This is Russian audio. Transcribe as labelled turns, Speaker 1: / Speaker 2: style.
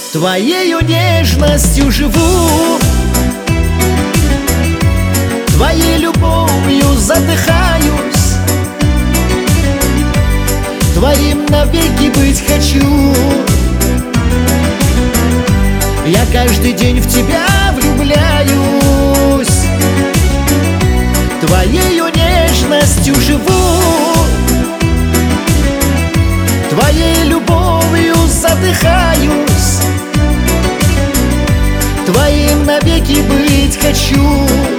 Speaker 1: Твоею нежностью живу, Твоей любовью задыхаюсь, Твоим навеки быть хочу. Я каждый день в тебя влюбляюсь, Твоею нежностью живу, Твоей любовью задыхаюсь, Твоим навеки быть хочу.